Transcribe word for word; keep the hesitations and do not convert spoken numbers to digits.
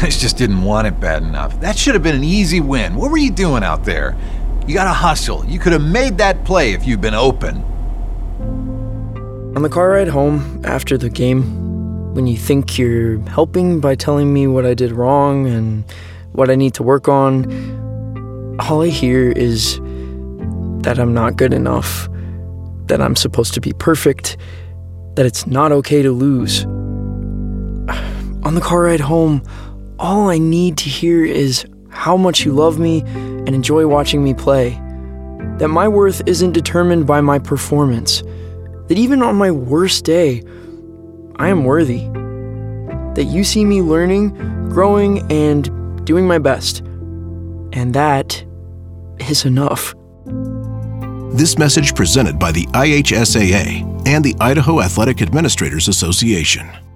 guys just didn't want it bad enough. That should have been an easy win. What were you doing out there? You gotta hustle. You could have made that play if you'd been open. On the car ride home after the game, when you think you're helping by telling me what I did wrong and what I need to work on, all I hear is that I'm not good enough, that I'm supposed to be perfect, that it's not okay to lose. On the car ride home, all I need to hear is how much you love me and enjoy watching me play, that my worth isn't determined by my performance, that even on my worst day, I am worthy, that you see me learning, growing, and doing my best, and that is enough. This message presented by the I H S A A and the Idaho Athletic Administrators Association.